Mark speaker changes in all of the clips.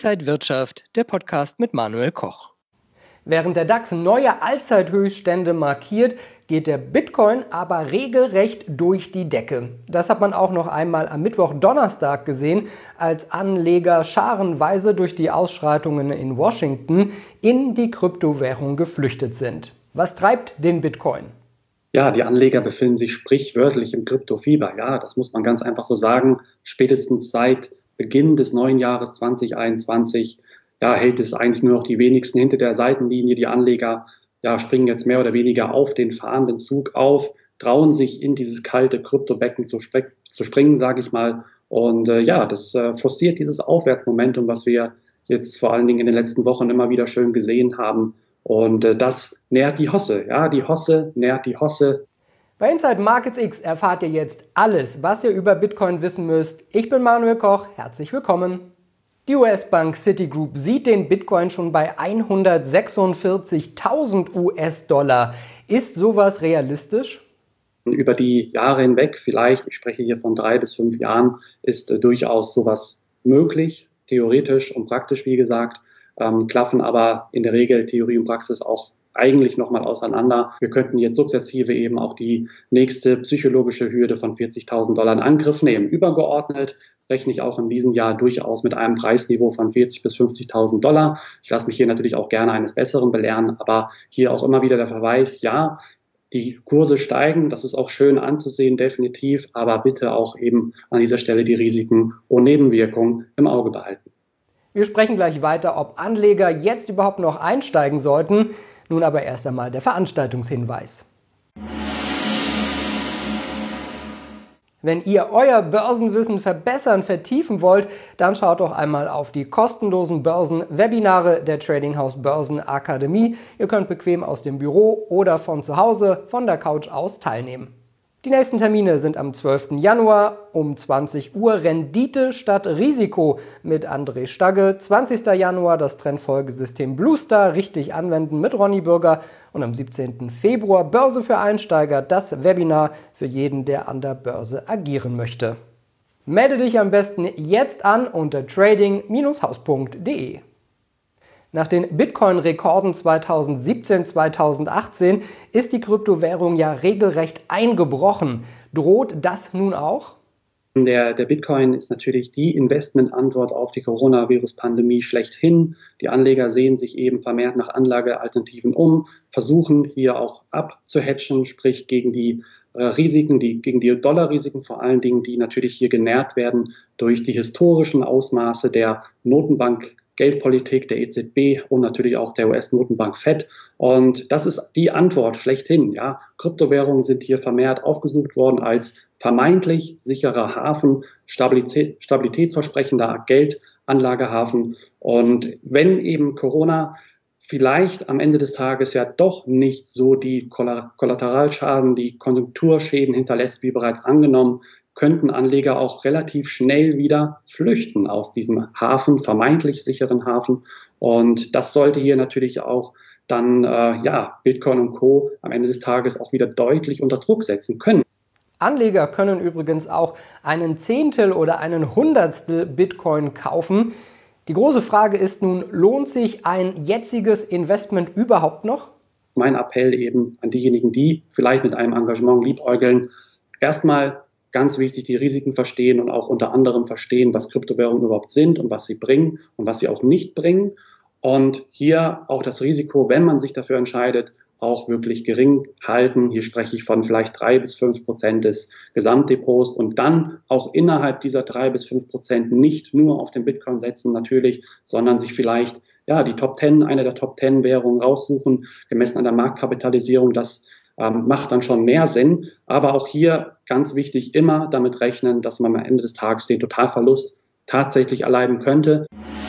Speaker 1: Inside Wirtschaft, der Podcast mit Manuel Koch.
Speaker 2: Während der DAX neue Allzeithöchststände markiert, geht der Bitcoin aber regelrecht durch die Decke. Das hat man auch noch einmal am Mittwoch-Donnerstag gesehen, als Anleger scharenweise durch die Ausschreitungen in Washington in die Kryptowährung geflüchtet sind. Was treibt den Bitcoin?
Speaker 3: Ja, die Anleger befinden sich sprichwörtlich im Kryptofieber. Ja, das muss man ganz einfach so sagen. Spätestens seit Beginn des neuen Jahres 2021 hält es eigentlich nur noch die wenigsten hinter der Seitenlinie. Die Anleger springen jetzt mehr oder weniger auf den fahrenden Zug auf, trauen sich in dieses kalte Kryptobecken zu springen, sage ich mal. Und das forciert dieses Aufwärtsmomentum, was wir jetzt vor allen Dingen in den letzten Wochen immer wieder schön gesehen haben. Und das nährt die Hosse. Ja, die Hosse nährt die Hosse.
Speaker 2: Bei Inside Markets X erfahrt ihr jetzt alles, was ihr über Bitcoin wissen müsst. Ich bin Manuel Koch, herzlich willkommen. Die US-Bank Citigroup sieht den Bitcoin schon bei 146.000 US-Dollar. Ist sowas realistisch?
Speaker 3: Über die Jahre hinweg, vielleicht, ich spreche hier von 3 bis 5 Jahren, ist durchaus sowas möglich, theoretisch und praktisch, wie gesagt, klaffen aber in der Regel Theorie und Praxis auch eigentlich nochmal auseinander. Wir könnten jetzt sukzessive eben auch die nächste psychologische Hürde von 40.000 Dollar in Angriff nehmen. Übergeordnet rechne ich auch in diesem Jahr durchaus mit einem Preisniveau von 40.000 bis 50.000 Dollar. Ich lasse mich hier natürlich auch gerne eines Besseren belehren, aber hier auch immer wieder der Verweis, ja, die Kurse steigen, das ist auch schön anzusehen, definitiv, aber bitte auch eben an dieser Stelle die Risiken und Nebenwirkungen im Auge behalten.
Speaker 2: Wir sprechen gleich weiter, ob Anleger jetzt überhaupt noch einsteigen sollten. Nun aber erst einmal der Veranstaltungshinweis. Wenn ihr euer Börsenwissen verbessern, vertiefen wollt, dann schaut doch einmal auf die kostenlosen Börsenwebinare der Trading House Börsenakademie. Ihr könnt bequem aus dem Büro oder von zu Hause, von der Couch aus teilnehmen. Die nächsten Termine sind am 12. Januar um 20 Uhr Rendite statt Risiko mit André Stagge, 20. Januar das Trendfolgesystem Bluestar richtig anwenden mit Ronny Bürger und am 17. Februar Börse für Einsteiger, das Webinar für jeden, der an der Börse agieren möchte. Melde dich am besten jetzt an unter trading-haus.de. Nach den Bitcoin-Rekorden 2017-2018 ist die Kryptowährung ja regelrecht eingebrochen. Droht das nun auch?
Speaker 3: Der Bitcoin ist natürlich die Investmentantwort auf die Coronavirus-Pandemie schlechthin. Die Anleger sehen sich eben vermehrt nach Anlagealternativen um, versuchen hier auch abzuhatchen, sprich gegen die Risiken, gegen die Dollarrisiken vor allen Dingen, die natürlich hier genährt werden durch die historischen Ausmaße der Notenbank Geldpolitik der EZB und natürlich auch der US-Notenbank Fed. Und das ist die Antwort schlechthin. Ja, Kryptowährungen sind hier vermehrt aufgesucht worden als vermeintlich sicherer Hafen, stabilitätsversprechender Geldanlagehafen. Und wenn eben Corona vielleicht am Ende des Tages ja doch nicht so die Kollateralschaden, die Konjunkturschäden hinterlässt, wie bereits angenommen, könnten Anleger auch relativ schnell wieder flüchten aus diesem Hafen, vermeintlich sicheren Hafen. Und das sollte hier natürlich auch dann Bitcoin und Co. am Ende des Tages auch wieder deutlich unter Druck setzen können.
Speaker 2: Anleger können übrigens auch einen Zehntel oder einen Hundertstel Bitcoin kaufen. Die große Frage ist nun, lohnt sich ein jetziges Investment überhaupt noch?
Speaker 3: Mein Appell eben an diejenigen, die vielleicht mit einem Engagement liebäugeln, erstmal ganz wichtig, die Risiken verstehen und auch unter anderem verstehen, was Kryptowährungen überhaupt sind und was sie bringen und was sie auch nicht bringen. Und hier auch das Risiko, wenn man sich dafür entscheidet, auch wirklich gering halten. Hier spreche ich von vielleicht 3 bis 5% des Gesamtdepots und dann auch innerhalb dieser 3 bis 5% nicht nur auf den Bitcoin setzen natürlich, sondern sich vielleicht die Top 10, eine der Top 10 Währungen raussuchen, gemessen an der Marktkapitalisierung. Das macht dann schon mehr Sinn. Aber auch hier ganz wichtig, immer damit rechnen, dass man am Ende des Tages den Totalverlust tatsächlich erleiden könnte.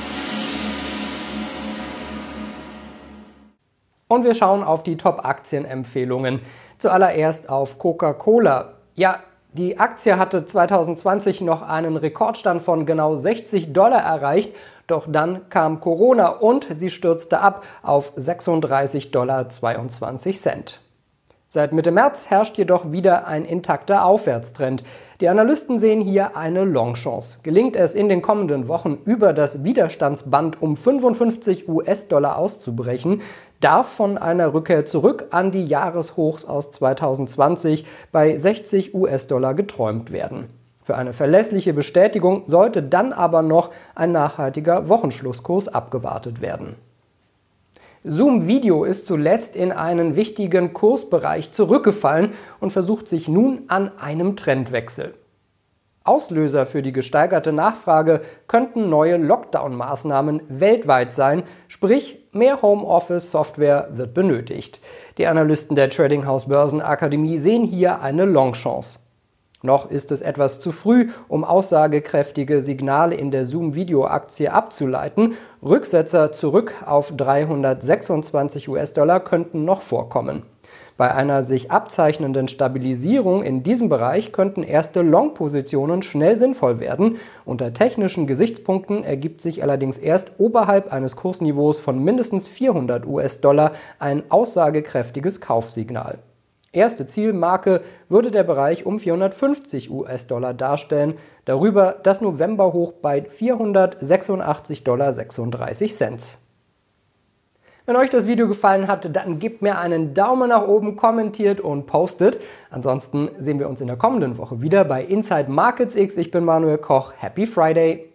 Speaker 2: Und wir schauen auf die Top-Aktienempfehlungen. Zuallererst auf Coca-Cola. Ja, die Aktie hatte 2020 noch einen Rekordstand von genau $60 erreicht, doch dann kam Corona und sie stürzte ab auf $36,22. Seit Mitte März herrscht jedoch wieder ein intakter Aufwärtstrend. Die Analysten sehen hier eine Longchance. Gelingt es in den kommenden Wochen über das Widerstandsband um 55 US-Dollar auszubrechen, darf von einer Rückkehr zurück an die Jahreshochs aus 2020 bei 60 US-Dollar geträumt werden. Für eine verlässliche Bestätigung sollte dann aber noch ein nachhaltiger Wochenschlusskurs abgewartet werden. Zoom Video ist zuletzt in einen wichtigen Kursbereich zurückgefallen und versucht sich nun an einem Trendwechsel. Auslöser für die gesteigerte Nachfrage könnten neue Lockdown-Maßnahmen weltweit sein, sprich mehr Homeoffice-Software wird benötigt. Die Analysten der Tradinghouse Börsenakademie sehen hier eine Longchance. Noch ist es etwas zu früh, um aussagekräftige Signale in der Zoom-Video-Aktie abzuleiten. Rücksetzer zurück auf 326 US-Dollar könnten noch vorkommen. Bei einer sich abzeichnenden Stabilisierung in diesem Bereich könnten erste Long-Positionen schnell sinnvoll werden. Unter technischen Gesichtspunkten ergibt sich allerdings erst oberhalb eines Kursniveaus von mindestens 400 US-Dollar ein aussagekräftiges Kaufsignal. Erste Zielmarke würde der Bereich um 450 US-Dollar darstellen, darüber das Novemberhoch bei 486,36 Dollar. Wenn euch das Video gefallen hat, dann gebt mir einen Daumen nach oben, kommentiert und postet. Ansonsten sehen wir uns in der kommenden Woche wieder bei Inside Markets X. Ich bin Manuel Koch. Happy Friday!